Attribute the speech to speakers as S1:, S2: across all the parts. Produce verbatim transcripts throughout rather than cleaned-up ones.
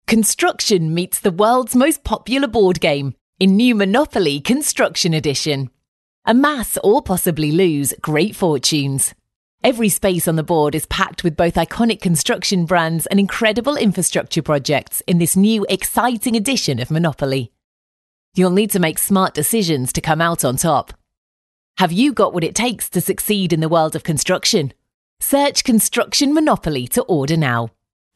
S1: Construction meets the world's most popular board game in new Monopoly Construction Edition. Amass or possibly lose great fortunes. Every space on the board is packed with both iconic construction brands and incredible infrastructure projects in this new exciting edition of Monopoly. You'll need to make smart decisions to come out on top. Have you got what it takes to succeed in the world of construction? Search Construction Monopoly to order now.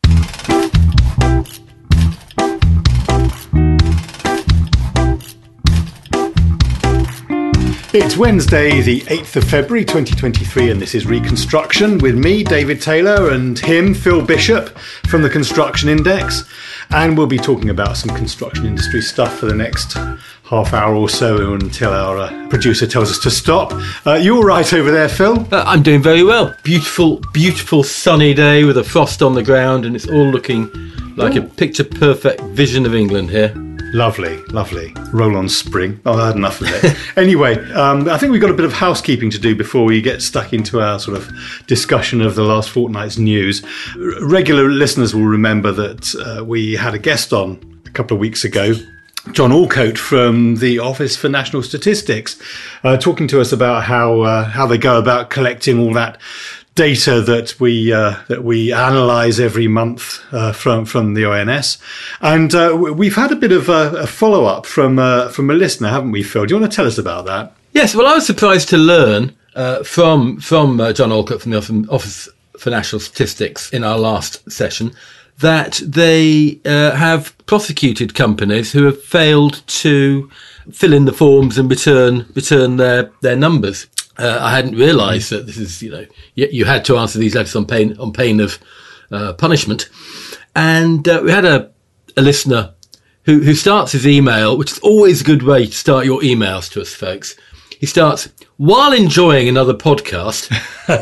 S2: It's Wednesday, the eighth of February twenty twenty-three, and this is Reconstruction with me, David Taylor, and him, Phil Bishop, from the Construction Index. And we'll be talking about some construction industry stuff for the next half hour or so until our uh, producer tells us to stop. Uh, you all right over there, Phil?
S3: Uh, I'm doing very well. Beautiful, beautiful sunny day with a frost on the ground, and it's all looking like Ooh. a picture-perfect vision of England here.
S2: Lovely, lovely. Roll on spring. Oh, I had enough of it. Anyway, um, I think we've got a bit of housekeeping to do before we get stuck into our sort of discussion of the last fortnight's news. R- regular listeners will remember that uh, we had a guest on a couple of weeks ago, John Allcote from the Office for National Statistics, uh, talking to us about how uh, how they go about collecting all that data that we uh, that we analyse every month uh, from from the O N S, and uh, we've had a bit of a, a follow up from uh, from a listener, haven't we, Phil? Do you want to tell us about that?
S3: Yes. Well, I was surprised to learn uh, from from uh, John Allcote from the Office for National Statistics in our last session that they uh, have prosecuted companies who have failed to fill in the forms and return return their their numbers. Uh, I hadn't realised that this is, you know, you, you had to answer these letters on pain on pain of uh, punishment. And uh, we had a, a listener who, who starts his email, which is always a good way to start your emails to us, folks. He starts, while enjoying another podcast.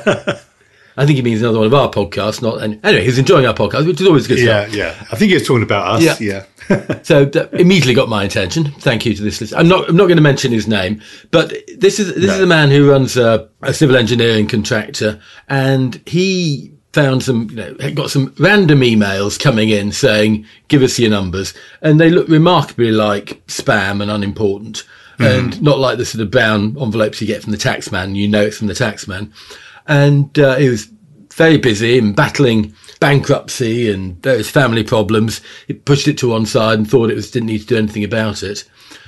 S3: I think he means another one of our podcasts. Not and anyway, he's enjoying our podcast, which is always good
S2: yeah,
S3: stuff.
S2: Yeah, yeah. I think he was talking about us. Yeah. yeah.
S3: So that immediately got my attention. Thank you to this listener. I'm not. I'm not going to mention his name, but this is this no. is a man who runs a, a civil engineering contractor, and he found some. You know, got some random emails coming in saying, "Give us your numbers," and they look remarkably like spam and unimportant, mm-hmm. and not like the sort of brown envelopes you get from the taxman. You know it's from the taxman, and uh, he was very busy in battling bankruptcy and various family problems. He pushed it to one side and thought it was didn't need to do anything about it.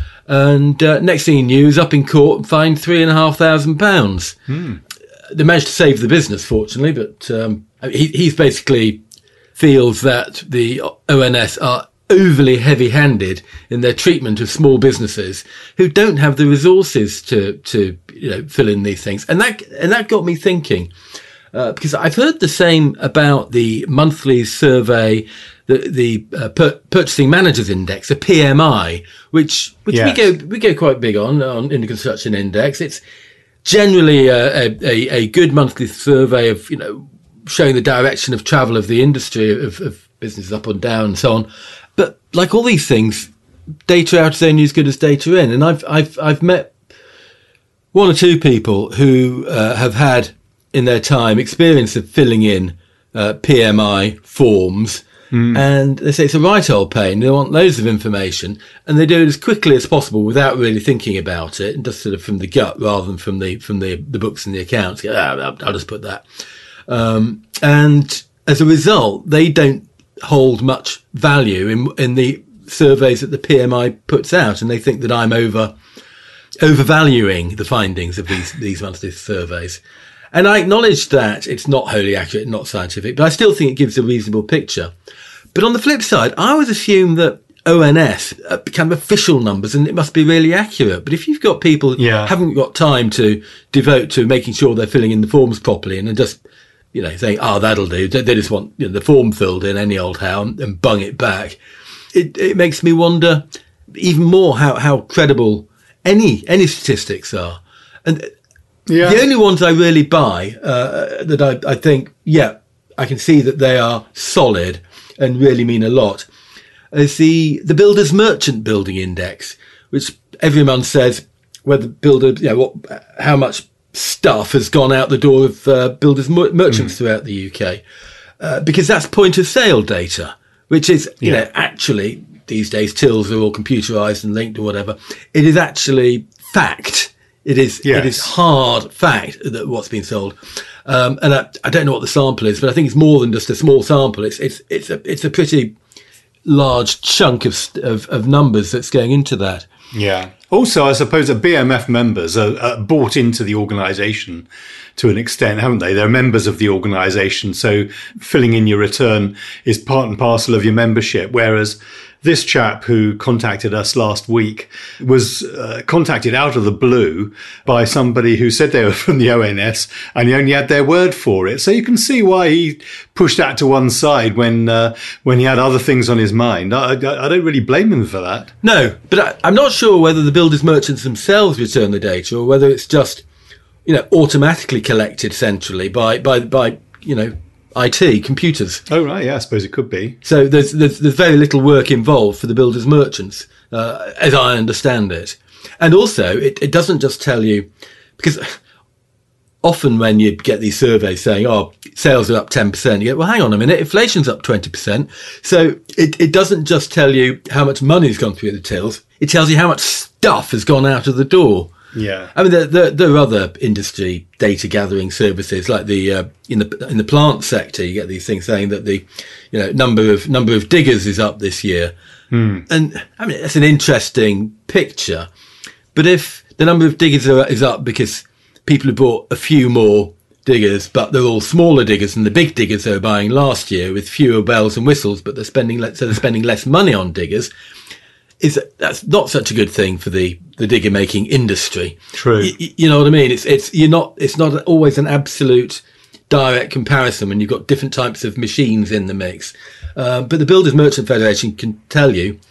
S3: And uh, next thing he knew, he was up in court and fined three and a half thousand pounds. Hmm. They managed to save the business, fortunately, but um, he he's basically feels that the O N S are overly heavy-handed in their treatment of small businesses who don't have the resources to to you know fill in these things. And that and that got me thinking. Uh, because I've heard the same about the monthly survey, the the uh, pur- Purchasing Managers Index, the P M I, which which yes. we go we go quite big on on in the Construction Index. It's generally a, a, a good monthly survey of you know showing the direction of travel of the industry of, of businesses up and down and so on. But like all these things, data out is only as good as data in. And I've I've I've met one or two people who uh, have had in their time experience of filling in uh, P M I forms, mm. and they say it's a right old pain. They want loads of information, and they do it as quickly as possible without really thinking about it, and just sort of from the gut rather than from the from the, the books and the accounts. Ah, I'll, I'll just put that. Um, and as a result, they don't hold much value in in the surveys that the P M I puts out, and they think that I'm over overvaluing the findings of these these monthly surveys. And I acknowledge that it's not wholly accurate, not scientific, but I still think it gives a reasonable picture. But on the flip side, I always assume that O N S uh, become official numbers and it must be really accurate. But if you've got people who yeah. haven't got time to devote to making sure they're filling in the forms properly and are just, you know, saying, oh, that'll do. They just want you know, the form filled in any old how and bung it back. It, it makes me wonder even more how, how credible any, any statistics are. And Yeah. the only ones I really buy, uh, that I, I think, yeah, I can see that they are solid and really mean a lot, is the, the Builders Merchant Building Index, which every month says whether builder, you know, what, how much stuff has gone out the door of uh, builders mer- merchants mm. throughout the U K, uh, because that's point of sale data, which is, you
S2: Yeah.
S3: know, actually these days tills are all computerized and linked or whatever. It is actually fact. It is,
S2: Yes.
S3: it is hard fact that what's been sold. Um, and I, I don't know what the sample is, but I think it's more than just a small sample. It's, it's, it's a, it's a pretty large chunk of, of, of numbers that's going into that.
S2: Yeah. Also, I suppose that B M F members are, are bought into the organisation to an extent, haven't they? They're members of the organisation, so filling in your return is part and parcel of your membership. Whereas this chap who contacted us last week was uh, contacted out of the blue by somebody who said they were from the O N S, and he only had their word for it. So you can see why he pushed that to one side when uh, when he had other things on his mind. I, I, I don't really blame him for that.
S3: No, but I, I'm not sure whether the builders merchants themselves return the data or whether it's just, you know, automatically collected centrally by, by, by, you know, I T, computers.
S2: Oh, right. Yeah, I suppose it could be.
S3: So there's, there's, there's very little work involved for the builders merchants, uh, as I understand it. And also it, it doesn't just tell you, because often when you get these surveys saying, oh, sales are up ten percent, you go, well, hang on a minute, inflation's up twenty percent. So it, it doesn't just tell you how much money's gone through the tills, it tells you how much stuff has gone out of the door.
S2: Yeah.
S3: I mean, there, there, there are other industry data gathering services, like the uh, in the in the plant sector. You get these things saying that the, you know, number of number of diggers is up this year,
S2: Hmm.
S3: and I mean that's an interesting picture. But if the number of diggers are, is up because people have bought a few more diggers, but they're all smaller diggers than the big diggers they were buying last year with fewer bells and whistles, but they're spending less, so they're spending less money on diggers. Is that's not such a good thing for the, the digger making industry.
S2: True.
S3: Y- you know what I mean? It's it's you're not it's not always an absolute direct comparison when you've got different types of machines in the mix. Um, but the Builders Merchant Federation can tell you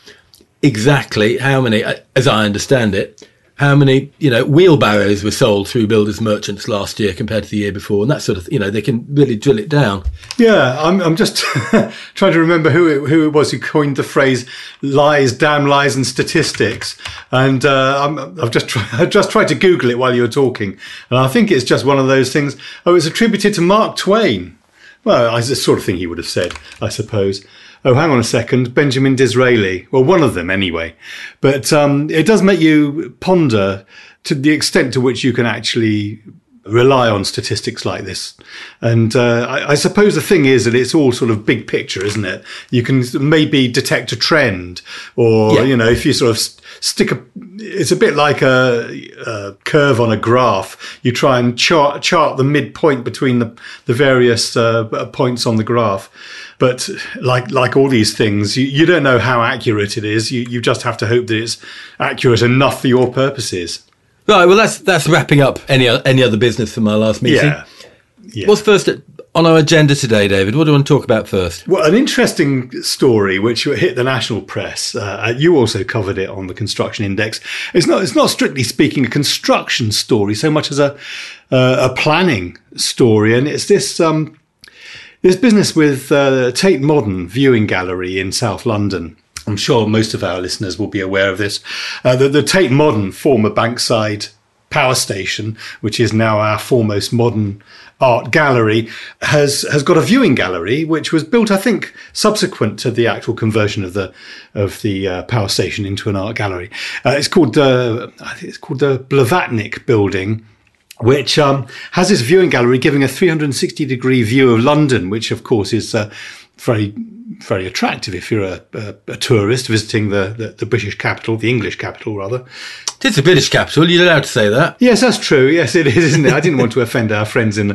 S3: exactly how many, as I understand it, how many, you know, wheelbarrows were sold through builders merchants last year compared to the year before, and that sort of, you know, they can really drill it down.
S2: Yeah, I'm, I'm just trying to remember who it, who it was who coined the phrase "lies, damn lies, and statistics." And uh, I'm, I've just tried, I've just tried to Google it while you were talking, and I think it's just one of those things. Oh, it's attributed to Mark Twain. Well, it's the sort of thing he would have said, I suppose. Oh, hang on a second. Benjamin Disraeli. Well, one of them anyway. But um, it does make you ponder to the extent to which you can actually rely on statistics like this. And uh, I, I suppose the thing is that it's all sort of big picture, isn't it? You can maybe detect a trend, or,
S3: Yeah.
S2: you know, if you sort of st- stick a, it's a bit like a, a curve on a graph. You try and chart, chart the midpoint between the, the various uh, points on the graph. But like like all these things, you, you don't know how accurate it is. You you just have to hope that it's accurate enough for your purposes.
S3: Right, well, that's that's wrapping up any o- any other business from our last meeting.
S2: Yeah. yeah.
S3: What's first on our agenda today, David? What do you want to talk about first?
S2: Well, an interesting story which hit the national press. Uh, you also covered it on the Construction Index. It's not it's not strictly speaking a construction story so much as a uh, a planning story, and it's this. Um, This business with uh, Tate Modern Viewing Gallery in South London. I'm sure most of our listeners will be aware of this. Uh, the, the Tate Modern, former Bankside power station, which is now our foremost modern art gallery, has has got a viewing gallery which was built, I think, subsequent to the actual conversion of the of the uh, power station into an art gallery. Uh, it's called uh, I think it's called the Blavatnik Building, which um, has this viewing gallery giving a three hundred sixty degree view of London, which of course is uh, very, very attractive if you're a, a, a tourist visiting the, the, the British capital, the English capital rather.
S3: It's a British capital. You're allowed to say that.
S2: Yes, that's true. Yes, it is, isn't it? I didn't want to offend our friends in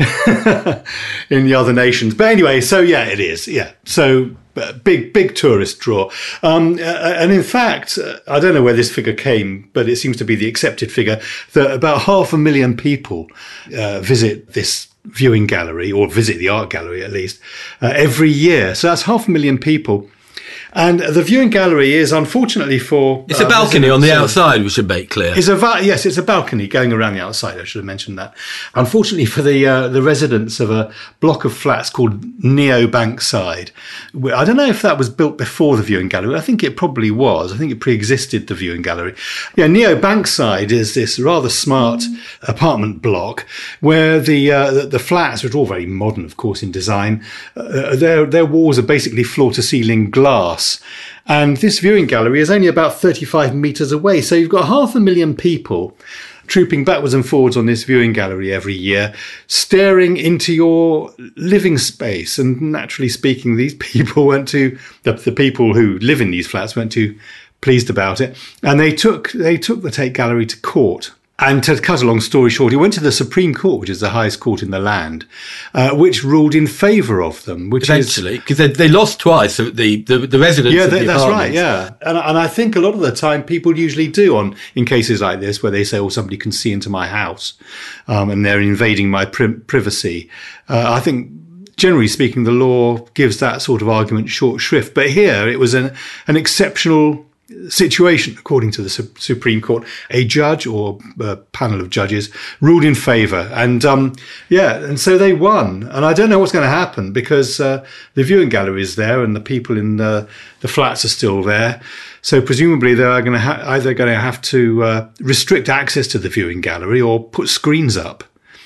S2: the, in the other nations. But anyway, so yeah, it is. Yeah. So uh, big, big tourist draw. Um, uh, and in fact, uh, I don't know where this figure came, but it seems to be the accepted figure that about half a million people uh, visit this viewing gallery, or visit the art gallery at least, uh, every year. So that's half a million people. And the viewing gallery is, unfortunately for...
S3: It's uh, a balcony on the outside, we should make clear.
S2: It's a va- yes, it's a balcony going around the outside. I should have mentioned that. Unfortunately for the uh, the residents of a block of flats called Neo Bankside, I don't know if that was built before the viewing gallery. I think it probably was. I think it pre-existed the viewing gallery. Yeah, Neo Bankside is this rather smart apartment block where the uh, the, the flats, which are all very modern, of course, in design, uh, their their walls are basically floor-to-ceiling glass. And this viewing gallery is only about thirty-five metres away. So you've got half a million people trooping backwards and forwards on this viewing gallery every year, staring into your living space. And naturally speaking, these people weren't too, the, the people who live in these flats weren't too pleased about it. And they took, they took the Tate Gallery to court. And to cut a long story short, he went to the Supreme Court, which is the highest court in the land, uh, which ruled in favour of them. Which
S3: Eventually, because they, they lost twice, the the, the residents
S2: yeah,
S3: of
S2: they,
S3: the
S2: that's
S3: apartments.
S2: right, yeah. And, and I think a lot of the time people usually do on in cases like this where they say, oh, somebody can see into my house um, and they're invading my pri- privacy. Uh, I think... Generally speaking, the law gives that sort of argument short shrift. But here it was an, an exceptional situation, according to the Su- Supreme Court. A judge or a panel of judges ruled in favour. And, um, yeah, and so they won. And I don't know what's going to happen because uh, the viewing gallery is there and the people in the, the flats are still there. So presumably they are going to ha- either going to have to uh, restrict access to the viewing gallery or put screens up.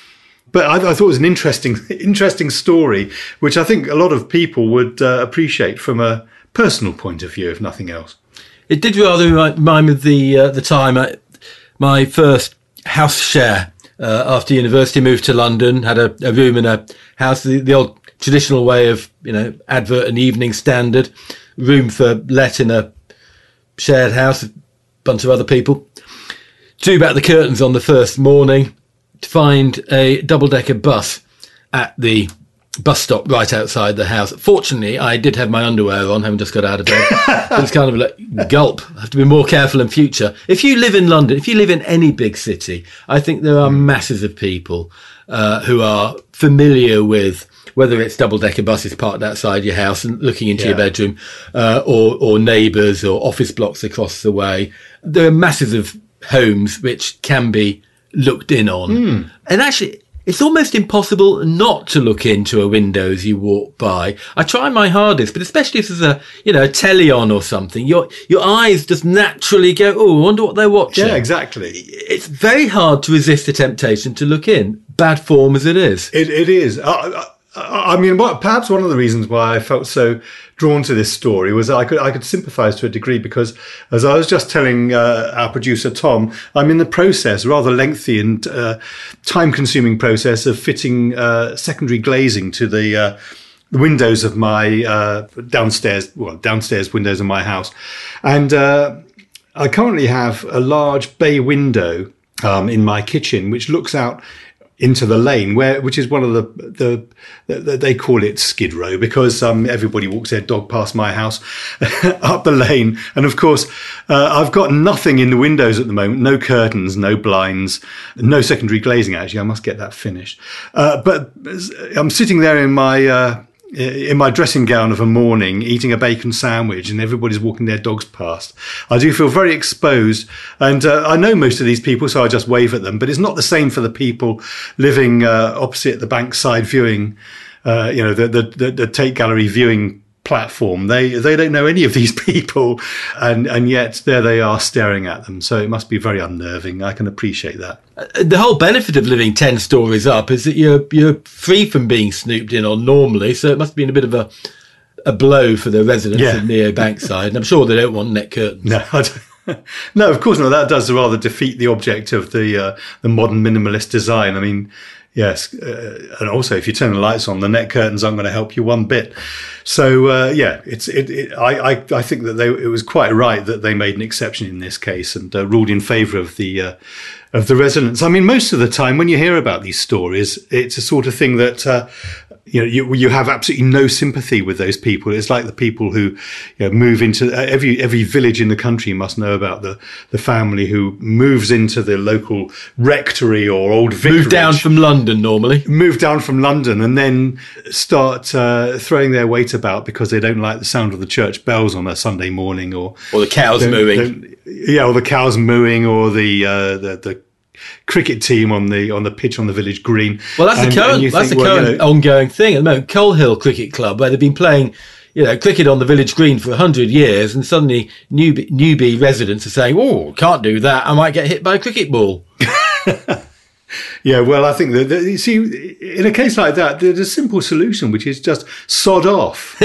S2: But I, I thought it was an interesting, interesting story, which I think a lot of people would uh, appreciate from a personal point of view, if nothing else.
S3: It did rather remind me of the uh, the time I, my first house share uh, after university. Moved to London, had a, a room in a house, the, the old traditional way of, you know, advert and Evening Standard, room for let in a shared house, a bunch of other people. Drew back the curtains on the first morning to find a double-decker bus at the bus stop right outside the house. Fortunately, I did have my underwear on, having just got out of bed. It was kind of like, gulp. I have to be more careful in future. If you live in London, if you live in any big city, I think there are masses of people uh, who are familiar with whether it's double-decker buses parked outside your house and looking into yeah. your bedroom, uh, or, or neighbours or office blocks across the way. There are masses of homes which can be looked in on. Mm. And actually, it's almost impossible not to look into a window as you walk by. I try my hardest, but especially if there's a, you know, a telly on or something, your your eyes just naturally go, oh, I wonder what they're watching.
S2: Yeah, exactly.
S3: It's very hard to resist the temptation to look in, bad form as it is.
S2: It, it is. I, I, I mean, what, perhaps one of the reasons why I felt so drawn to this story was I could I could sympathise to a degree because, as I was just telling uh, our producer Tom, I'm in the process, rather lengthy and uh, time-consuming process of fitting uh, secondary glazing to the uh, windows of my uh, downstairs, well, downstairs windows of my house, and uh, I currently have a large bay window um, in my kitchen which looks out into the lane, where which is one of the the, the they call it Skid Row because um, everybody walks their dog past my house up the lane, and of course uh, I've got nothing in the windows at the moment, no curtains, no blinds, no secondary glazing. Actually, I must get that finished. Uh, but I'm sitting there in my uh, in my dressing gown of a morning, eating a bacon sandwich, and everybody's walking their dogs past. I do feel very exposed, and uh, I know most of these people, so I just wave at them. But it's not the same for the people living uh, opposite the Bankside viewing, uh, you know, the, the the the Tate Gallery viewing platform. They they don't know any of these people, and and yet there they are staring at them. So it must be very unnerving. I can appreciate that.
S3: The whole benefit of living ten stories up is that you're you're free from being snooped in on normally. So it must have been a bit of a a blow for the residents yeah. of Neo Bankside. And I'm sure they don't want net curtains.
S2: No, I don't. No, of course not. That does rather defeat the object of the uh, the modern minimalist design. I mean, yes, uh, and also if you turn the lights on, the net curtains aren't going to help you one bit. So uh, yeah, it's it. it I, I I think that they it was quite right that they made an exception in this case and uh, ruled in favour of the uh, of the residents. I mean, most of the time when you hear about these stories, it's a sort of thing that. Uh, You know, you, you have absolutely no sympathy with those people. It's like the people who, you know, move into every every village in the country must know about the, the family who moves into the local rectory or old vicarage.
S3: Move down from London normally.
S2: Move down from London and then start uh, throwing their weight about because they don't like the sound of the church bells on a Sunday morning, or
S3: or the cows mooing.
S2: Yeah, or the cows mooing, or the uh, the the. cricket team on the on the pitch on the village green.
S3: Well, that's
S2: and,
S3: the current that's think, the current well, you know, ongoing thing at the moment. Coal Hill Cricket Club, where they've been playing, you know, cricket on the village green for a hundred years, and suddenly newbie, newbie residents are saying, "Oh, can't do that. I might get hit by a cricket ball."
S2: Yeah, well, I think that, that you see, in a case like that, there's a simple solution, which is just sod off.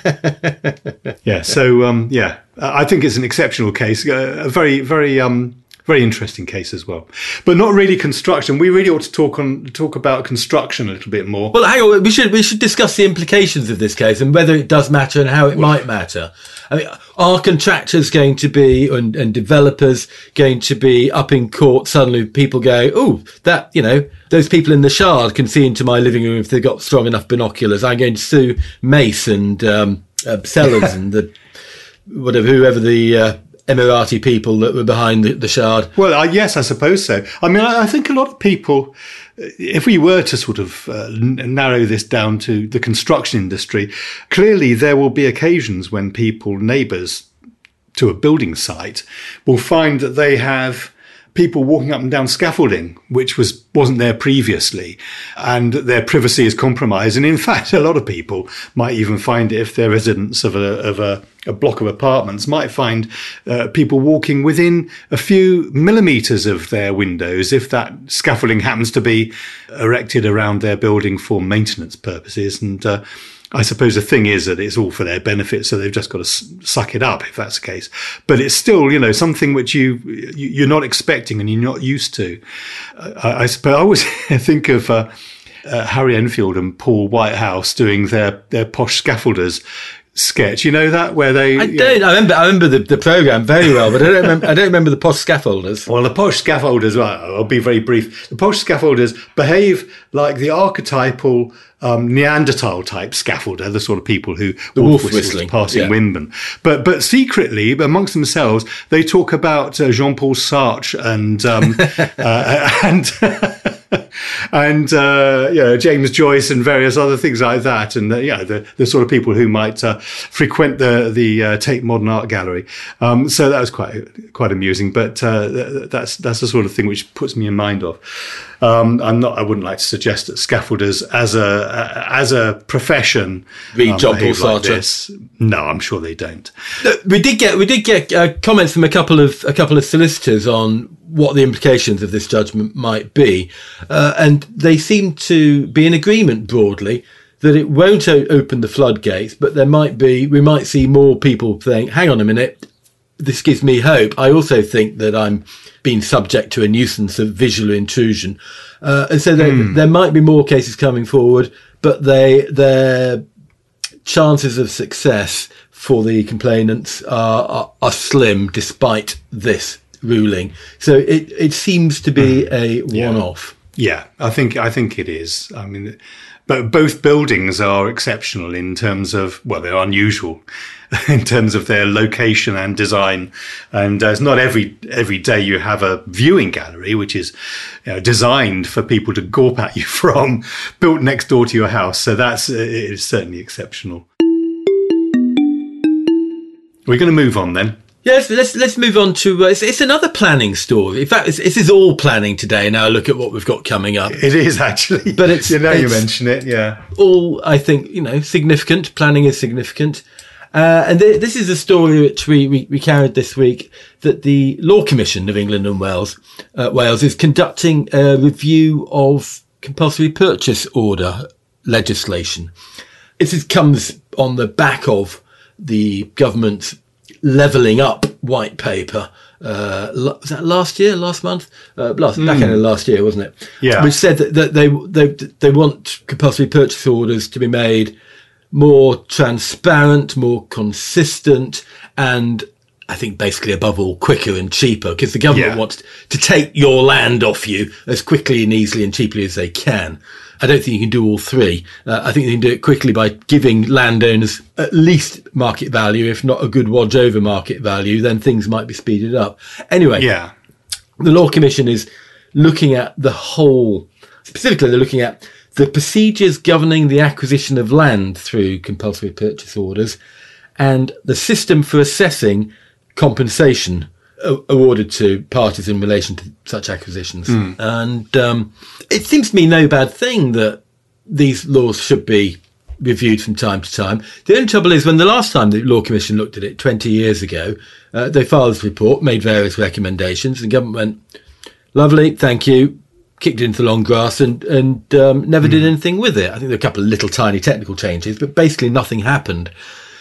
S2: yeah. So, um, yeah, I think it's an exceptional case, a very, very. Um, Very interesting case as well, but not really construction. We really ought to talk on talk about construction a little bit more.
S3: Well, hang on, we should we should discuss the implications of this case and whether it does matter and how it well, might matter. I mean, are contractors going to be and, and developers going to be up in court? Suddenly, people go, "Oh, that you know, those people in the Shard can see into my living room if they've got strong enough binoculars. I'm going to sue Mace and um, uh, Sellers and the whatever whoever the." Uh, Emirati people that were behind the, the Shard.
S2: Well, uh, yes, I suppose so. I mean, I, I think a lot of people, if we were to sort of uh, n- narrow this down to the construction industry, clearly there will be occasions when people, neighbours to a building site, will find that they have people walking up and down scaffolding, which was, wasn't there previously, and their privacy is compromised. And in fact, a lot of people might even find, if they're residents of a, of a, a block of apartments, might find uh, people walking within a few millimetres of their windows if that scaffolding happens to be erected around their building for maintenance purposes. And uh, I suppose the thing is that it's all for their benefit, so they've just got to s- suck it up if that's the case. But it's still, you know, something which you, you you're not expecting and you're not used to. I, I suppose I always think of uh, uh, Harry Enfield and Paul Whitehouse doing their their posh scaffolders sketch. You know that, where they?
S3: I don't. Know. I remember. I remember the, the program very well, but I don't remember. I don't remember the posh scaffolders.
S2: Well, the posh scaffolders. Well, I'll be very brief. The posh scaffolders behave like the archetypal um, Neanderthal type scaffolder, the sort of people who
S3: the wolf whistling,
S2: passing
S3: yeah.
S2: windmen. But but secretly, amongst themselves, they talk about uh, Jean-Paul Sartre and um, uh, and. and uh, you know, James Joyce and various other things like that, and uh, yeah, the, the sort of people who might uh, frequent the the uh, Tate Modern Art Gallery. Um, so that was quite quite amusing. But uh, that's that's the sort of thing which puts me in mind of. Um, I'm not. I wouldn't like to suggest that scaffolders as a as a profession
S3: read
S2: um,
S3: Jean-Paul
S2: like
S3: Sartre.
S2: No, I'm sure they don't.
S3: We did get we did get uh, comments from a couple of a couple of solicitors on what the implications of this judgment might be, uh, and they seem to be in agreement broadly that it won't o- open the floodgates, but there might be we might see more people saying, "Hang on a minute, this gives me hope. I also think that I'm being subject to a nuisance of visual intrusion," uh, and so there, mm. there might be more cases coming forward, but they their chances of success for the complainants are, are, are slim despite this ruling. So it it seems to be a one-off.
S2: Yeah, I think I think it is. I mean, but both buildings are exceptional in terms of, well, they're unusual in terms of their location and design. And uh, it's not every every day you have a viewing gallery which is, you know, designed for people to gawp at you from, built next door to your house. So that's it is certainly exceptional. We're going to move on then.
S3: Yes, let's let's move on to uh, it's, it's another planning story. In fact, it's, this is all planning today. Now look at what we've got coming up.
S2: It is actually,
S3: but it's
S2: you know
S3: it's
S2: you mention it, yeah.
S3: All I think you know significant. Planning is significant, uh, and th- this is a story which we, we we carried this week that the Law Commission of England and Wales uh, Wales is conducting a review of compulsory purchase order legislation. This is, comes on the back of the government's levelling up white paper, uh, was that last year, last month? Uh, last, mm. Back end of last year, wasn't it?
S2: Yeah.
S3: Which said that, that they, they, they want compulsory purchase orders to be made more transparent, more consistent, and I think basically above all quicker and cheaper, because the government
S2: Yeah.
S3: wants to take your land off you as quickly and easily and cheaply as they can. I don't think you can do all three. Uh, I think you can do it quickly by giving landowners at least market value, if not a good wodge over market value, then things might be speeded up. Anyway,
S2: Yeah.
S3: the Law Commission is looking at the whole, specifically they're looking at the procedures governing the acquisition of land through compulsory purchase orders and the system for assessing compensation awarded to parties in relation to such acquisitions. Mm. And um, it seems to me no bad thing that these laws should be reviewed from time to time. The only trouble is when the last time the Law Commission looked at it, twenty years ago, uh, they filed this report, made various recommendations, and the government went, lovely, thank you, kicked it into the long grass and, and um, never mm. did anything with it. I think there were a couple of little tiny technical changes, but basically nothing happened.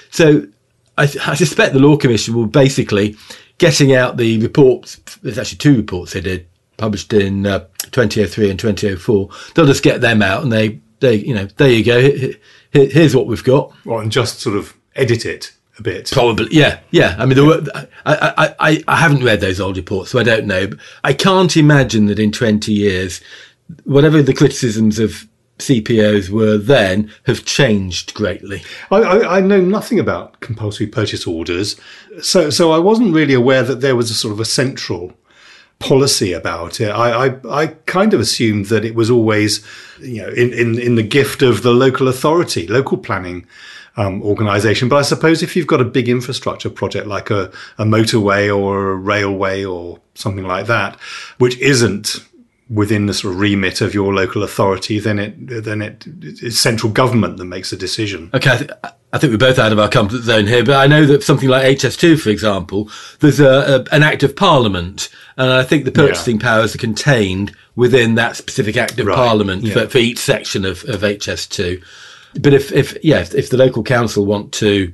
S3: So I, I suspect the Law Commission will basically getting out the reports. There's actually two reports they did, published in uh, twenty oh three and twenty oh four. They'll just get them out and they, they, you know, there you go. Here, here, here's what we've got.
S2: Well, and just sort of edit it a bit.
S3: Probably, yeah, yeah. I mean, there were, I, I, I, I haven't read those old reports, so I don't know. But I can't imagine that in twenty years, whatever the criticisms of C P Os were then have changed greatly.
S2: I, I, I know nothing about compulsory purchase orders, so so I wasn't really aware that there was a sort of a central policy about it. I, I, I kind of assumed that it was always, you know, in, in, in the gift of the local authority, local planning um, organisation. But I suppose if you've got a big infrastructure project like a, a motorway or a railway or something like that, which isn't within the sort of remit of your local authority, then it then it it's central government that makes the decision.
S3: Okay, I, th- I think we're both out of our comfort zone here, but I know that something like H S two, for example, there's a, a, an Act of Parliament, and I think the purchasing yeah. powers are contained within that specific Act of right. Parliament yeah. for, for each section of, of H S two. But if, if yeah, if, if the local council want to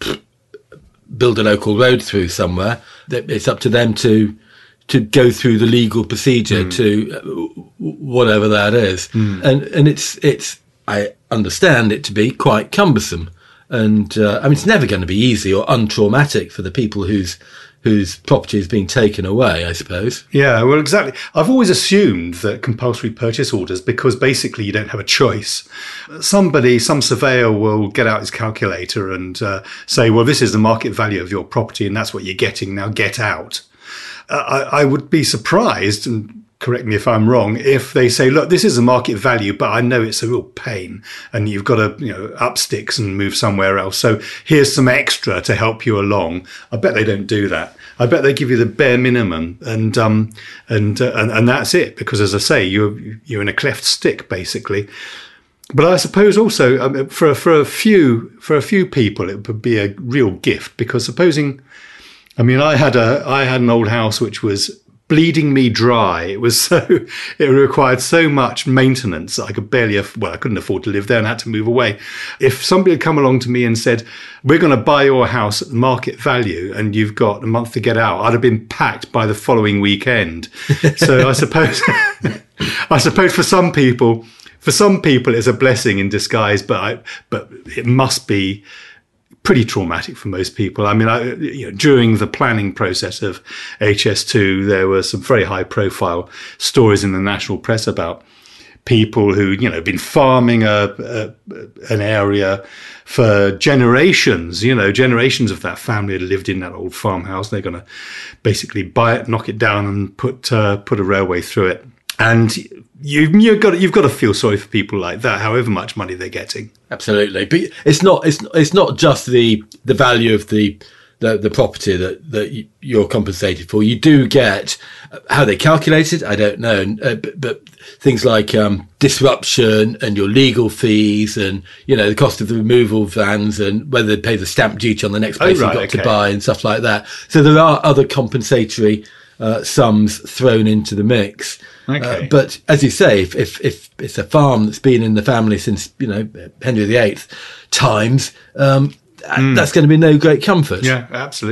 S3: build a local road through somewhere, it's up to them to to go through the legal procedure mm. to uh, whatever that is. Mm. And and it's, it's I understand it to be quite cumbersome. And uh, I mean, it's never going to be easy or untraumatic for the people whose whose property is being taken away, I suppose.
S2: Yeah, well, exactly. I've always assumed that compulsory purchase orders, because basically you don't have a choice. Somebody, some surveyor will get out his calculator and uh, say, well, this is the market value of your property and that's what you're getting. Now get out. Uh, I, I would be surprised, and correct me if I'm wrong, if they say, look, this is a market value, but I know it's a real pain and you've got to, you know, up sticks and move somewhere else. So here's some extra to help you along. I bet they don't do that. I bet they give you the bare minimum and, um, and, uh, and, and that's it. Because as I say, you're, you're in a cleft stick, basically. But I suppose also um, for, for a few, for a few people, it would be a real gift, because supposing, I mean, I had a, I had an old house which was bleeding me dry. It was so, it required so much maintenance. I could barely, well, I couldn't afford to live there and had to move away. If somebody had come along to me and said, we're going to buy your house at the market value and you've got a month to get out, I'd have been packed by the following weekend. So I suppose, I suppose for some people, for some people it's a blessing in disguise, but I, but it must be pretty traumatic for most people. I mean, I, you know, during the planning process of H S two, there were some very high profile stories in the national press about people who, you know, been farming a, a an area for generations, you know, generations of that family had lived in that old farmhouse. They're going to basically buy it, knock it down and put, uh, put a railway through it. And you, you've got you've got to feel sorry for people like that, however much money they're getting.
S3: Absolutely, but it's not it's it's not just the the value of the the, the property that that you're compensated for. You do get how they calculate it. I don't know, uh, but, but things like um, disruption and your legal fees, and you know the cost of the removal vans, and whether they pay the stamp duty on the next place oh, right, you've got okay. to buy and stuff like that. So there are other compensatory uh, sums thrown into the mix.
S2: Okay.
S3: Uh, but as you say, if, if if it's a farm that's been in the family since, you know, Henry the Eighth times, um, mm. that's going to be no great comfort.
S2: Yeah, absolutely.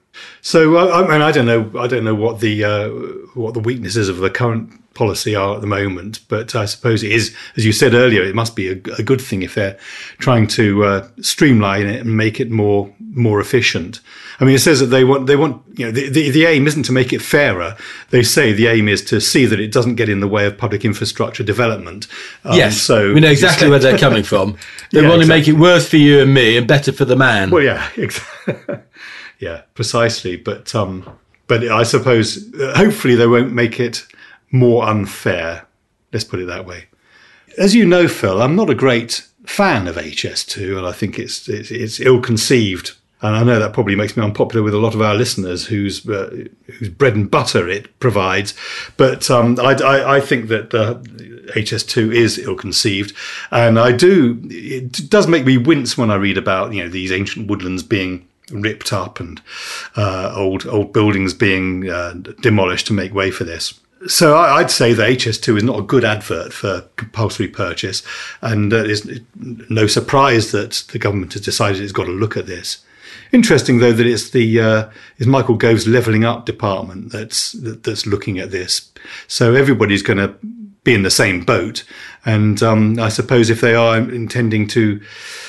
S2: So I, I mean, I don't know. I don't know what the uh, what the weaknesses of the current policy are at the moment, but I suppose it is, as you said earlier, it must be a, a good thing if they're trying to uh, streamline it and make it more more efficient. I mean, it says that they want they want you know the, the the aim isn't to make it fairer. They say the aim is to see that it doesn't get in the way of public infrastructure development.
S3: Um, yes, so we know exactly where they're coming from. They
S2: yeah,
S3: want to
S2: exactly.
S3: make it worse for you and me and better for the man.
S2: Well, yeah, exactly. Yeah, precisely. But um, but I suppose uh, hopefully they won't make it more unfair. Let's put it that way. As you know, Phil, I'm not a great fan of H S two, and I think it's it's, it's ill-conceived. And I know that probably makes me unpopular with a lot of our listeners, whose uh, whose bread and butter it provides. But um, I, I, I think that uh, H S two is ill-conceived, and I do. It does make me wince when I read about you know these ancient woodlands being ripped up and uh, old old buildings being uh, demolished to make way for this. So I, I'd say that H S two is not a good advert for compulsory purchase, and uh, it's no surprise that the government has decided it's got to look at this. Interesting, though, that it's the uh, is Michael Gove's Levelling Up department that's that, that's looking at this. So everybody's going to be in the same boat, and um, I suppose if they are intending to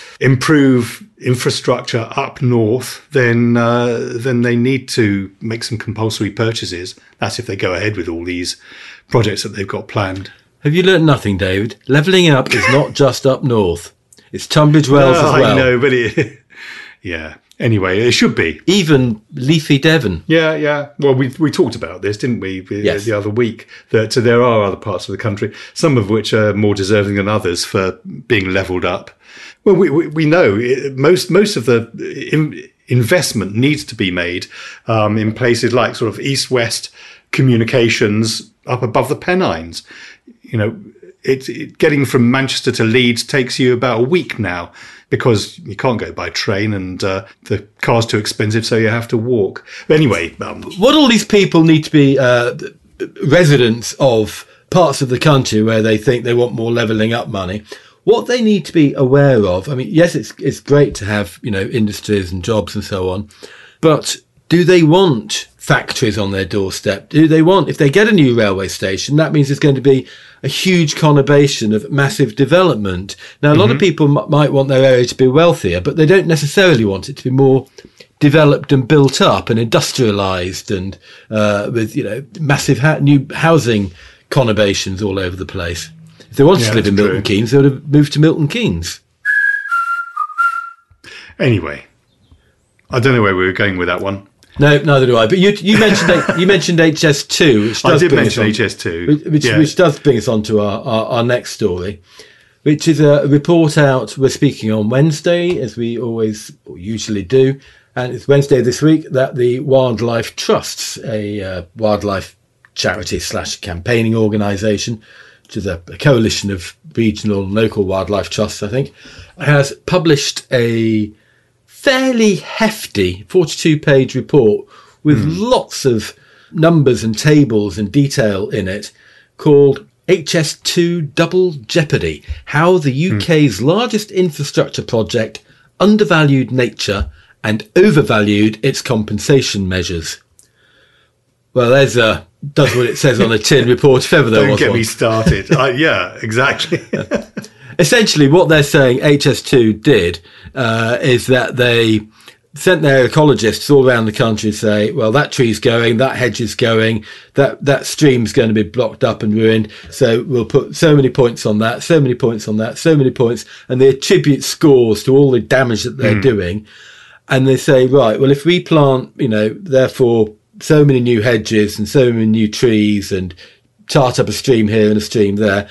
S2: improve infrastructure up north, then uh, then they need to make some compulsory purchases. That's if they go ahead with all these projects that they've got planned.
S3: Have you learnt nothing, David? Levelling up is not just up north. It's Tunbridge Wells
S2: uh,
S3: as well.
S2: I know, but it, yeah. Anyway, it should be.
S3: Even leafy Devon.
S2: Yeah, yeah. Well, we we talked about this, didn't we,
S3: yes.
S2: the other week, that uh, there are other parts of the country, some of which are more deserving than others for being levelled up. Well, we we, we know it, most most of the in, investment needs to be made um, in places like sort of east-west communications up above the Pennines. You know, it, it getting from Manchester to Leeds takes you about a week now, because you can't go by train and uh, the car's too expensive, so you have to walk. But anyway. Um,
S3: what all these people need to be uh, residents of parts of the country where they think they want more levelling up money, what they need to be aware of, I mean, yes, it's it's great to have, you know, industries and jobs and so on, but do they want factories on their doorstep? Do they want, if they get a new railway station, that means there's going to be a huge conurbation of massive development. Now, a lot mm-hmm. of people m- might want their area to be wealthier, but they don't necessarily want it to be more developed and built up and industrialised and uh, with, you know, massive ha- new housing conurbations all over the place. If they wanted yeah, to live in Milton true. Keynes, they would have moved to Milton Keynes.
S2: Anyway, I don't know where we were going with that one.
S3: No, neither do I. But you you mentioned you mentioned H S two, which does
S2: I did
S3: bring
S2: mention
S3: us on,
S2: H S two,
S3: which which,
S2: yeah.
S3: which does bring us on to our, our, our next story, which is a report out. We're speaking on Wednesday, as we always or usually do, and it's Wednesday this week that the Wildlife Trusts, a uh, wildlife charity slash campaigning organisation, which is a, a coalition of regional and local wildlife trusts, I think, has published a fairly hefty forty-two page report with mm. lots of numbers and tables and detail in it, called H S two Double Jeopardy: How the U K's mm. largest infrastructure project undervalued nature and overvalued its compensation measures. Well, there's a does what it says on a tin report, if ever there
S2: Don't
S3: was
S2: get
S3: one.
S2: me started. uh, yeah, exactly.
S3: Essentially, what they're saying H S two did uh, is that they sent their ecologists all around the country to say, well, that tree's going, that hedge is going, that, that stream's going to be blocked up and ruined. So we'll put so many points on that, so many points on that, so many points. And they attribute scores to all the damage that they're mm. doing. And they say, right, well, if we plant, you know, therefore so many new hedges and so many new trees and chart up a stream here and a stream there,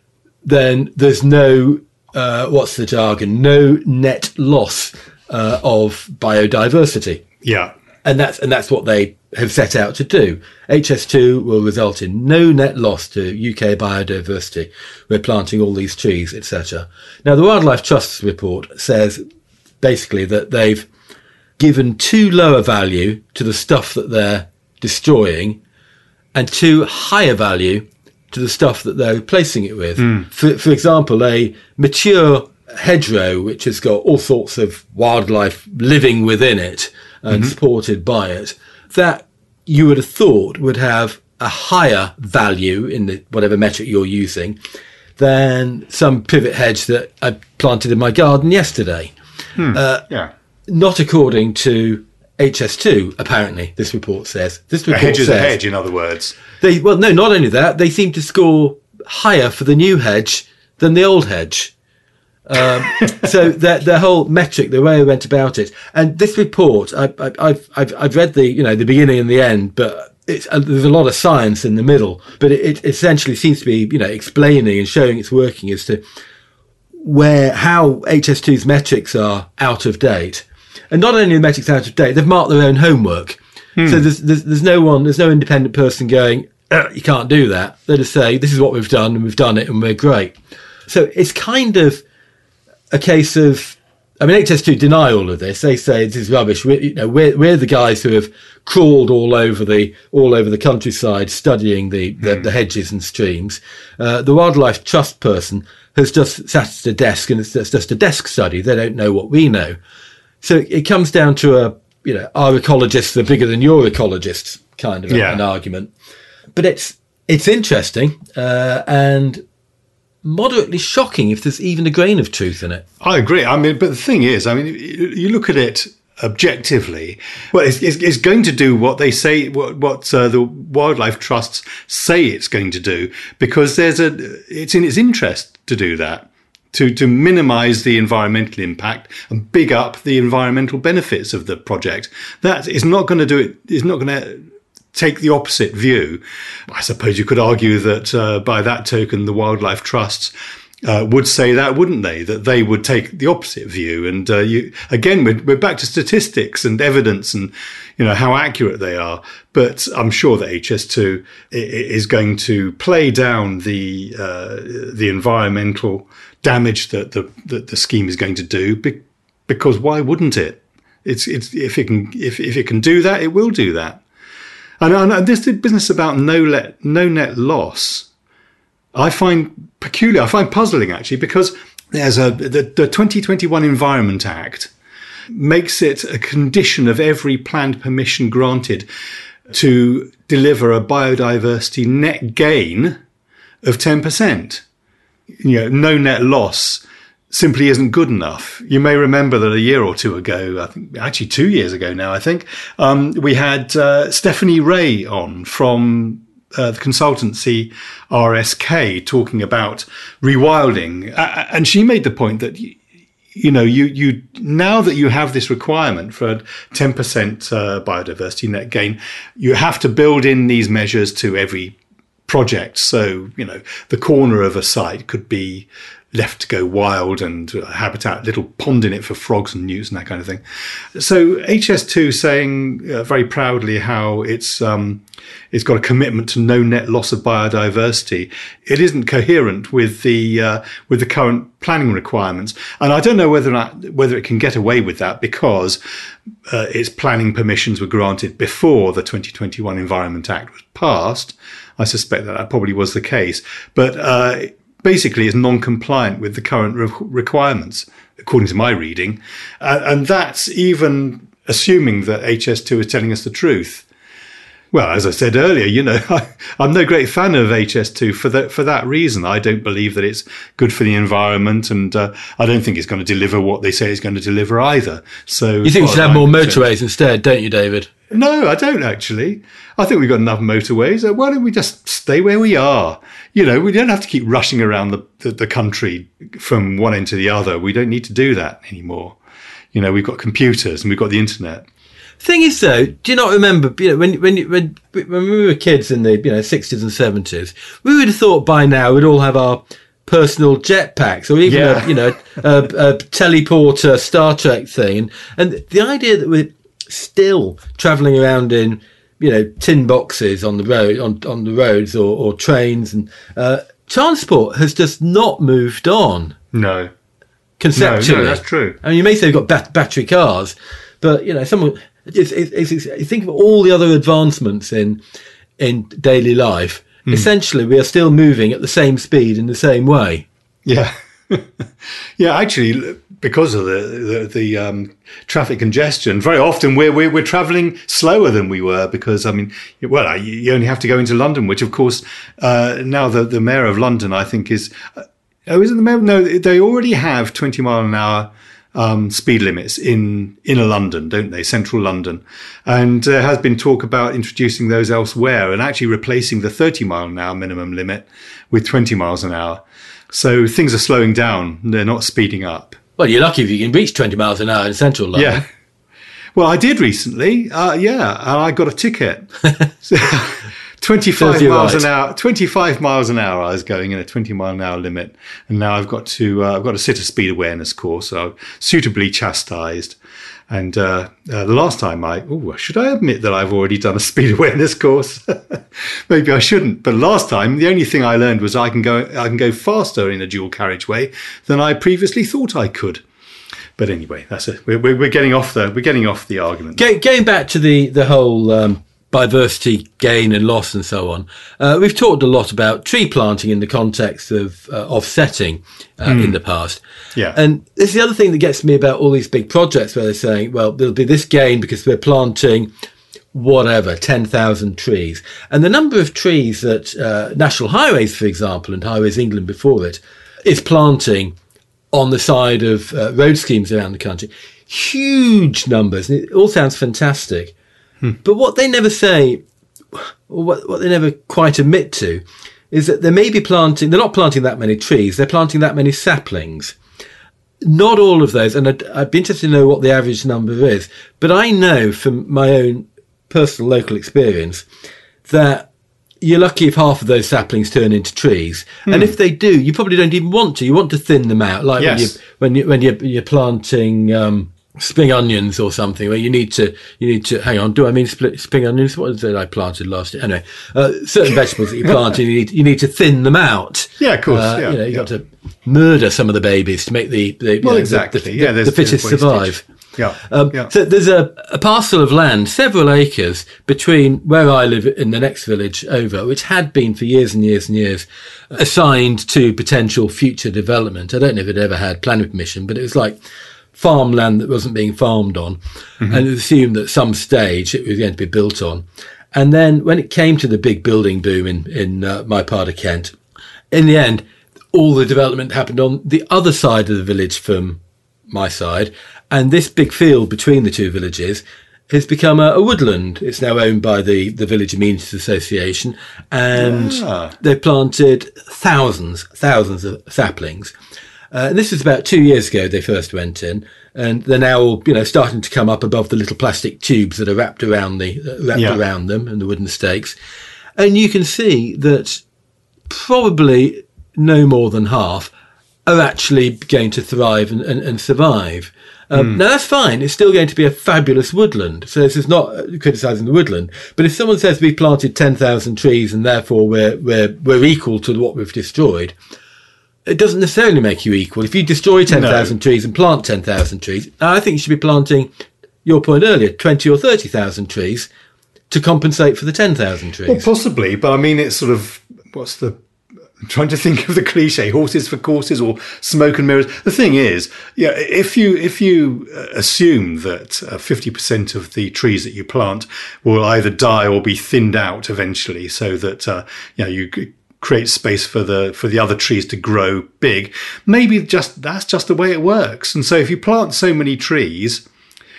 S3: then there's no, uh, what's the jargon, no net loss uh, of biodiversity.
S2: Yeah.
S3: And that's and that's what they have set out to do. H S two will result in no net loss to U K biodiversity. We're planting all these trees, et cetera. Now, the Wildlife Trust's report says basically that they've given too low a value to the stuff that they're destroying and too high a value to the stuff that they're replacing it with. Mm. For, for example, a mature hedgerow, which has got all sorts of wildlife living within it, and mm-hmm. supported by it, that you would have thought would have a higher value in the whatever metric you're using than some privet hedge that I planted in my garden yesterday.
S2: Hmm.
S3: Uh,
S2: yeah.
S3: Not according to H S two, apparently, this report says. This report
S2: a hedge is
S3: says,
S2: a hedge, in other words.
S3: They, well, no, not only that, they seem to score higher for the new hedge than the old hedge. Um, so their, their whole metric, the way they went about it, and this report, I, I, I've, I've I've read the you know the beginning and the end, but it's, uh, there's a lot of science in the middle. But it, it essentially seems to be you know explaining and showing it's working as to where how H S two's metrics are out of date, and not only the metrics out of date, they've marked their own homework. Hmm. So there's, there's there's no one, there's no independent person going, uh, you can't do that. They just say this is what we've done and we've done it and we're great. So it's kind of a case of, I mean, H S two deny all of this. They say this is rubbish. We're, you know, we're, we're the guys who have crawled all over the all over the countryside studying the, the, mm. the hedges and streams. Uh, the Wildlife Trust person has just sat at a desk and it's just, just a desk study. They don't know what we know. So it comes down to a, you know, our ecologists are bigger than your ecologists kind of
S2: yeah.
S3: an argument. But it's it's interesting uh, and moderately shocking if there's even a grain of truth in it.
S2: I agree. I mean, but the thing is, I mean, you look at it objectively. Well, it's, it's, it's going to do what they say, what, what uh, the wildlife trusts say it's going to do, because there's a, it's in its interest to do that, to to minimise the environmental impact and big up the environmental benefits of the project. That is not going to do it. Is not going to take the opposite view. I suppose you could argue that uh, by that token, the wildlife trusts uh, would say that, wouldn't they? That they would take the opposite view. And uh, you again, we're, we're back to statistics and evidence and, you know, how accurate they are. But I'm sure that H S two is going to play down the uh, the environmental damage that the that the scheme is going to do, because why wouldn't it? It's it's if it can if if it can do that, it will do that. And, and this business about no let, no net loss, I find peculiar. I find puzzling, actually, because there's a the, the twenty twenty-one Environment Act makes it a condition of every planned permission granted to deliver a biodiversity net gain of ten percent. You know, no net loss simply isn't good enough. You may remember that a year or two ago, I think actually two years ago now, I think, um, we had uh, Stephanie Ray on from uh, the consultancy R S K talking about rewilding. Uh, and she made the point that, you, you know, you, you now that you have this requirement for a ten percent uh, biodiversity net gain, you have to build in these measures to every project. So, you know, the corner of a site could be left to go wild and a habitat, little pond in it for frogs and newts and that kind of thing. So H S two saying uh, very proudly how it's um, it's got a commitment to no net loss of biodiversity. It isn't coherent with the uh, with the current planning requirements, and I don't know whether or not, whether it can get away with that, because uh, its planning permissions were granted before the twenty twenty-one Environment Act was passed. I suspect that that probably was the case, but uh, basically is non-compliant with the current re- requirements, according to my reading. Uh, and that's even assuming that H S two is telling us the truth. Well, as I said earlier, you know, I, I'm no great fan of H S two for that, for that reason. I don't believe that it's good for the environment, and uh, I don't think it's going to deliver what they say it's going to deliver either. So
S3: you think we should have more motorways instead, don't you, David?
S2: No, I don't actually. I think we've got enough motorways. Why don't we just stay where we are? You know, we don't have to keep rushing around the, the, the country from one end to the other. We don't need to do that anymore. You know, we've got computers and we've got the internet.
S3: Thing is, though, do you not remember, you know, when when when when we were kids in the you know sixties and seventies, we would have thought by now we'd all have our personal jetpacks, or even
S2: yeah.
S3: a, you know a, a teleporter Star Trek thing, and, and the idea that we're still travelling around in you know tin boxes on the road on on the roads or, or trains, and uh, transport has just not moved on.
S2: No,
S3: conceptually,
S2: no, no, that's true.
S3: I mean, you may say you've got bat- battery cars, but you know someone. It's, it's, it's, think of all the other advancements in in daily life. Mm. Essentially, we are still moving at the same speed in the same way.
S2: Yeah, yeah. Actually, because of the the, the um, traffic congestion, very often we're, we're we're travelling slower than we were because I mean, well, you only have to go into London, which of course uh, now the the mayor of London, I think, is uh, oh, isn't the mayor? No, they already have twenty mile an hour um, speed limits in inner London, don't they? Central London, and there has been talk about introducing those elsewhere and actually replacing the thirty mile an hour minimum limit with twenty miles an hour. So things are slowing down; they're not speeding up.
S3: Well, you're lucky if you can reach twenty miles an hour in central London.
S2: Yeah. Well, I did recently. Uh, yeah, and I got a ticket. twenty-five miles right. an hour. Twenty-five miles an hour. I was going in a twenty mile an hour limit, and now I've got to. Uh, I've got to sit a speed awareness course. So I'm suitably chastised. And uh, uh, the last time I, oh, should I admit that I've already done a speed awareness course? Maybe I shouldn't. But last time, the only thing I learned was I can go, I can go faster in a dual carriageway than I previously thought I could. But anyway, that's it. We're, we're getting off the we're getting off the argument.
S3: Going back to the the whole um, biodiversity gain and loss and so on, uh, we've talked a lot about tree planting in the context of uh, offsetting uh, mm. in the past.
S2: Yeah.
S3: And this is the other thing that gets me about all these big projects where they're saying, well, there'll be this gain because we're planting whatever, ten thousand trees. And the number of trees that uh, National Highways, for example, and Highways England before it, is planting on the side of uh, road schemes around the country. Huge numbers. And it all sounds fantastic. Hmm. But what they never say, or what, what they never quite admit to, is that they may be planting, they're not planting that many trees, they're planting that many saplings. Not all of those, and I'd, I'd be interested to know what the average number is, but I know from my own personal local experience that you're lucky if half of those saplings turn into trees. Hmm. And if they do, you probably don't even want to. You want to thin them out, like
S2: yes.
S3: when, you, when, you, when you're, you're planting um, spring onions or something, where you need to, you need to, hang on, do I mean split spring onions? What did I planted last year? Anyway, uh, certain vegetables that you plant, you need, you need to thin them out.
S2: Yeah, of course.
S3: Uh,
S2: yeah,
S3: you know, you've
S2: yeah.
S3: got to murder some of the babies to make the, the,
S2: well,
S3: you know,
S2: exactly.
S3: the, the,
S2: yeah,
S3: the, the fittest survive.
S2: Yeah.
S3: Um,
S2: yeah.
S3: So there's a, a parcel of land, several acres, between where I live in the next village over, which had been for years and years and years assigned to potential future development. I don't know if it ever had planning permission, but it was like farmland that wasn't being farmed on. Mm-hmm. And it was assumed that at some stage it was going to be built on. And then when it came to the big building boom in, in uh, my part of Kent, in the end, all the development happened on the other side of the village from my side. And this big field between the two villages has become a, a woodland. It's now owned by the, the Village Amenities Association. And
S2: ah.
S3: they've planted thousands, thousands of saplings. Uh, and this was about two years ago they first went in. And they're now all, you know, starting to come up above the little plastic tubes that are wrapped around the uh, wrapped
S2: yeah.
S3: around them and the wooden stakes. And you can see that probably no more than half are actually going to thrive and, and, and survive. Um, mm. Now, that's fine. It's still going to be a fabulous woodland. So this is not criticising the woodland. But if someone says we planted ten thousand trees and therefore we're, we're, we're equal to what we've destroyed, it doesn't necessarily make you equal. If you destroy ten thousand no. trees and plant ten thousand trees, I think you should be planting, your point earlier, twenty or thirty thousand trees to compensate for the ten thousand trees.
S2: Well, possibly. But I mean, it's sort of, what's the... I'm trying to think of the cliche, horses for courses or smoke and mirrors. The thing is, yeah, if you if you assume that uh, fifty percent of the trees that you plant will either die or be thinned out eventually so that, uh, you know, you create space for the for the other trees to grow big, maybe just that's just the way it works. And so if you plant so many trees,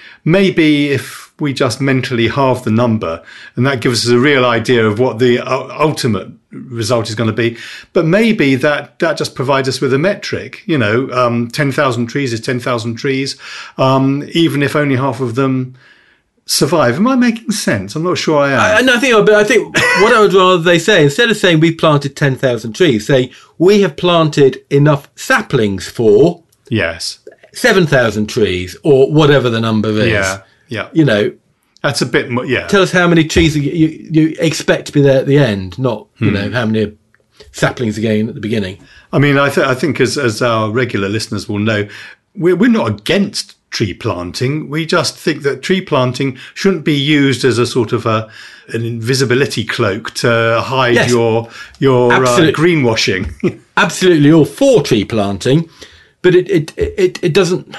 S2: maybe if we just mentally halve the number, and that gives us a real idea of what the ultimate result is going to be. But maybe that, that just provides us with a metric. You know, um, ten thousand trees is ten thousand trees, um, even if only half of them survive. Am I making sense? I'm not sure I am.
S3: I, no, I think, but I think what I would rather they say, instead of saying we planted ten thousand trees, say we have planted enough saplings for
S2: yes
S3: seven thousand trees or whatever the number is.
S2: Yeah. Yeah,
S3: you know,
S2: that's a bit more. Yeah,
S3: tell us how many trees you, you, you expect to be there at the end, not you
S2: hmm.
S3: know how many saplings again at the beginning.
S2: I mean, I, th- I think as as our regular listeners will know, we're we're not against tree planting. We just think that tree planting shouldn't be used as a sort of a an invisibility cloak to hide
S3: yes.
S2: your your uh,
S3: Absolute.
S2: greenwashing.
S3: Absolutely, all for tree planting. but it it it, it doesn't.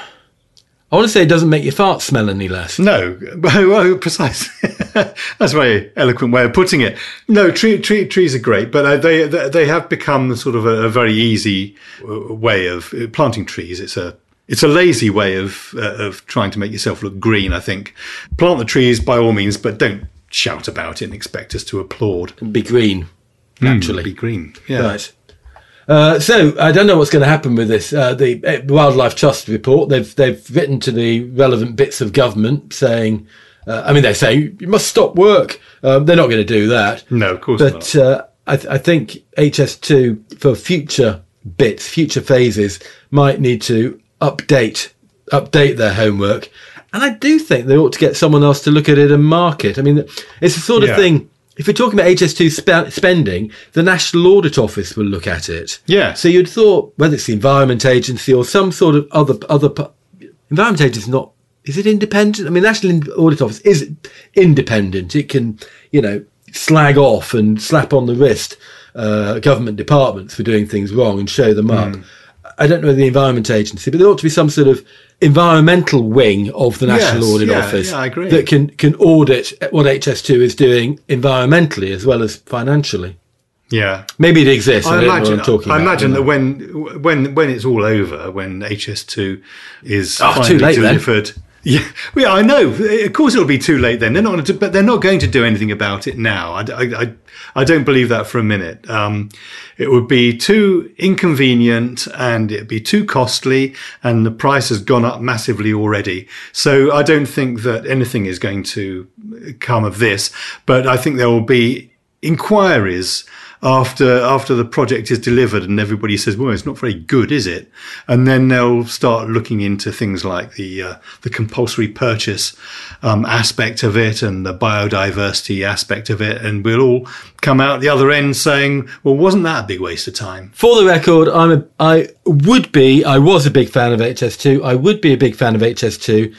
S3: I want to say it doesn't make your fart smell any less.
S2: No, well, precise. That's a very eloquent way of putting it. No, tree, tree, trees are great, but they they have become sort of a, a very easy way of planting trees. It's a it's a lazy way of uh, of trying to make yourself look green, I think. Plant the trees by all means, but don't shout about it and expect us to applaud.
S3: Be green, naturally.
S2: Mm, be green, yeah.
S3: Right. Uh, so I don't know what's going to happen with this. Uh, the uh, Wildlife Trust report, they've they've written to the relevant bits of government saying, uh, I mean, they say you must stop work. Um, they're not going to do that.
S2: No, of course
S3: but,
S2: not.
S3: But uh, I, th- I think H S two for future bits, future phases, might need to update update their homework. And I do think they ought to get someone else to look at it and mark it. I mean, it's the sort of
S2: yeah.
S3: thing. If we're talking about H S two sp- spending, the National Audit Office will look at it.
S2: Yeah.
S3: So you'd thought, whether it's the Environment Agency or some sort of other other Environment Agency, is not is it independent? I mean, National Audit Office is independent. It can, you know, slag off and slap on the wrist uh, government departments for doing things wrong and show them up. Mm. I don't know the Environment Agency, but there ought to be some sort of environmental wing of the National
S2: yes,
S3: Audit
S2: yeah,
S3: Office
S2: yeah, I agree.
S3: that can, can audit what H S two is doing environmentally as well as financially.
S2: Yeah,
S3: maybe it exists. I,
S2: I
S3: don't
S2: imagine.
S3: know what I'm talking
S2: I
S3: about.
S2: imagine that when when when it's all over, when H S two is
S3: oh,
S2: finally
S3: too late
S2: delivered.
S3: Then.
S2: Yeah, yeah, I know. Of course, it'll be too late then. They're not, going to, but they're not going to do anything about it now. I, I, I don't believe that for a minute. Um, it would be too inconvenient and it'd be too costly, and the price has gone up massively already. So I don't think that anything is going to come of this. But I think there will be inquiries after after the project is delivered and everybody says, well, it's not very good, is it? And then they'll start looking into things like the uh, the compulsory purchase um, aspect of it and the biodiversity aspect of it, and we'll all come out the other end saying, well, wasn't that a big waste of time?
S3: For the record, I'm a, I would be, I was a big fan of H S two. I would be a big fan of H S two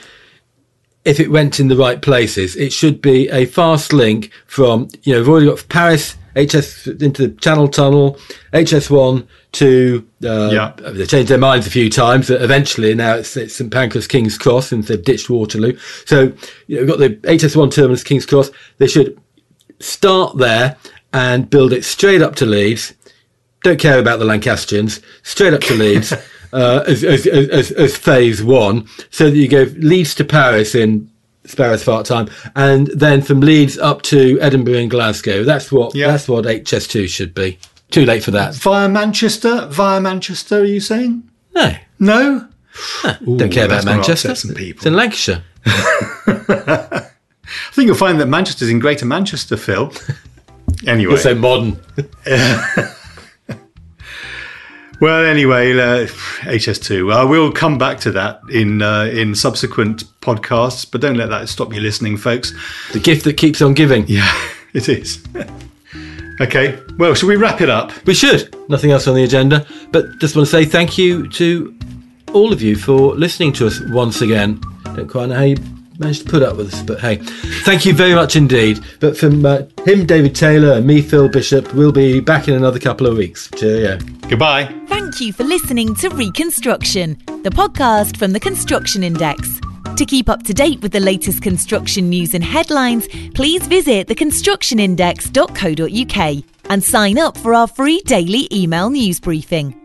S3: if it went in the right places. It should be a fast link from, you know, we've already got Paris, H S into the Channel Tunnel, H S one to, uh,
S2: yeah.
S3: they changed their minds a few times. Eventually, now it's, it's St Pancras King's Cross since they've ditched Waterloo. So, you know, we've got the H S one terminus King's Cross. They should start there and build it straight up to Leeds. Don't care about the Lancastrians. Straight up to Leeds uh, as, as, as, as phase one, so that you go Leeds to Paris in sparrow's fart time, and then from Leeds up to Edinburgh and Glasgow. That's what yeah. that's what H S two should be. Too late for that.
S2: Via Manchester? Via Manchester, are you saying?
S3: No.
S2: No?
S3: Huh. Ooh, don't care about Manchester.
S2: Some people.
S3: It's in Lancashire.
S2: I think you'll find that Manchester's in Greater Manchester, Phil. Anyway.
S3: You're so modern.
S2: Well, anyway, uh, H S two. Uh, we'll come back to that in uh, in subsequent podcasts, but don't let that stop you listening, folks.
S3: The gift that keeps on giving.
S2: Yeah, it is. Okay, well, shall we wrap it up?
S3: We should. Nothing else on the agenda, but just want to say thank you to all of you for listening to us once again. Don't quite know how you managed to put up with us, but hey, thank you very much indeed. But from uh, him, David Taylor, and me, Phil Bishop, we'll be back in another couple of weeks. Cheerio.
S2: Goodbye.
S1: Thank you for listening to Reconstruction, the podcast from the Construction Index. To keep up to date with the latest construction news and headlines, please visit the construction index dot co dot uk and sign up for our free daily email news briefing.